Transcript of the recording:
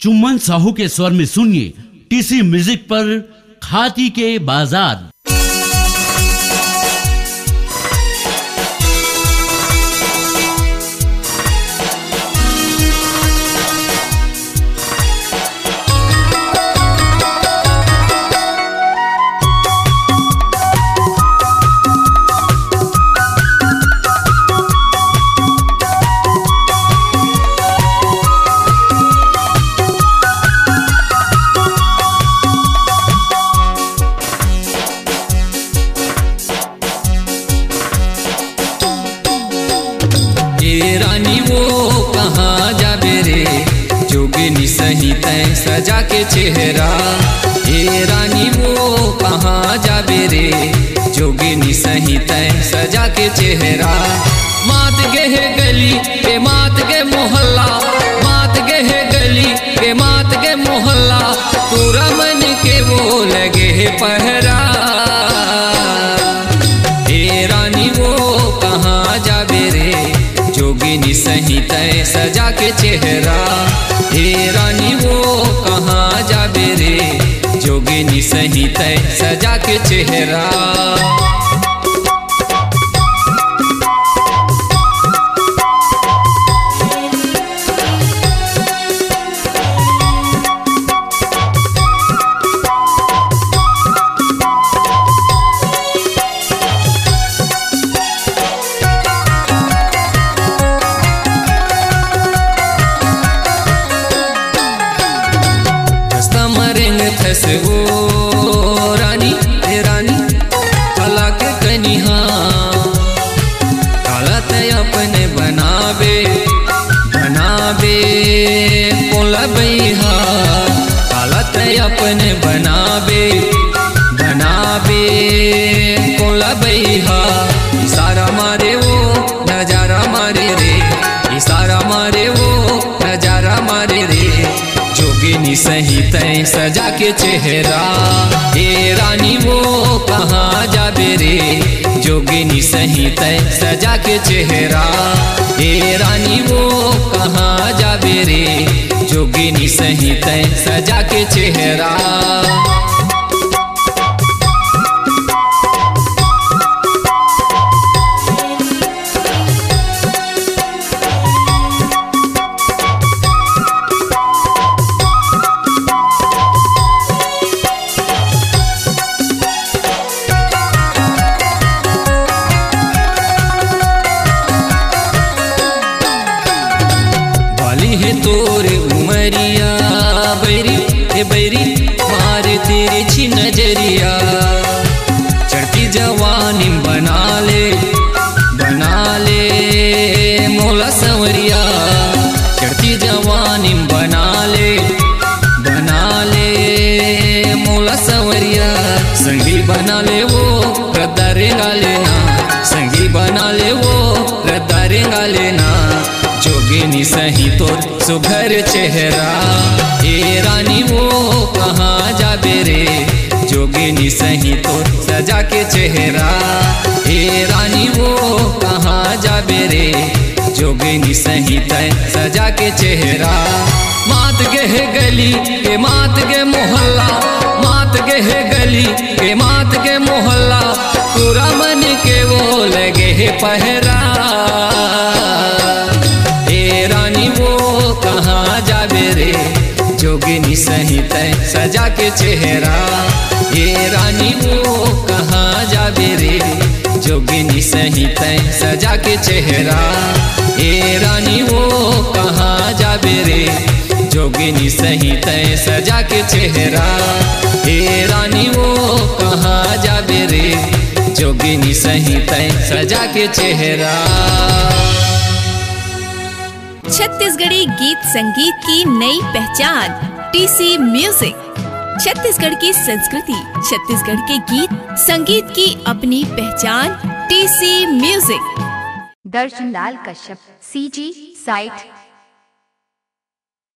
चुम्बन साहू के स्वर में सुनिए टीसी म्यूजिक पर खाती के बाजार। सही तय सजा के चेहरा, हे रानी वो कहाँ जाबे रे, जोगिनी सही तय सजा के चेहरा। मात गए गली के मात के मोहल्ला, मात गए गली के मात के मोहल्ला, पूरा मन के वो लगे पहरा। हे रानी वो कहाँ जाबे रे, जोगिनी सही तय सजा के चेहरा। हे रानी वो कहाँ जाबे रे, जोगिनी सही तय सजा के चेहरा। वो रानी हे रानी कला के कनिहा, काला तय अपने बनाबे बनाबे कोला बैहा, काला तय अपने बनाबे बनाबे कोला बैहा। इशारा मारे वो नजारा मारे रे, इशारा मारे वो नजारा मारे रे, जोगिनी सही तय सजा के चेहरा। हे रानी वो कहाँ जाबे रे, जोगिनी सही तय सजा के चेहरा। हे रानी वो कहाँ जाबे रे, जोगिनी सही तय सजा के चेहरा। तोरे उमरिया बैरी हे बैरी मारे तेरे छी नजरिया, चढ़ती जवानी बना ले मोला संवरिया, चढ़ती जवानी बना ले मोला संवरिया। संगी बना ले वो रद्दा रेंगा लेना, संगी बना ले वो रद्दा रेंगा लेना, जोगिनी सही तोर सुघर चेहरा। हे रानी वो कहाँ जाबे रे, जोगिनी सही तोर सजा के चेहरा। हे रानी वो कहाँ जाबे रे, जोगिनी सही तय सजा के चेहरा। मात गए गली के मात के मोहल्ला, मात गए गली के मात के मोहल्ला, पूरा मन के वो लगे पहरा। कहाँ जाबे रे, जोगिनी सही तय सजा के चेहरा। हे रानी वो कहाँ जाबे रे, जोगिनी सही तय सजा के चेहरा। हे रानी वो कहाँ जाबे रे, जोगिनी सही तय सजा के चेहरा। हे रानी वो कहाँ जाबे रे, जोगिनी सही तय सजा के चेहरा। छत्तीसगढ़ी गीत संगीत की नई पहचान टीसी म्यूजिक। छत्तीसगढ़ की संस्कृति, छत्तीसगढ़ के गीत संगीत की अपनी पहचान टीसी म्यूजिक। दर्शन लाल कश्यप, CG साइट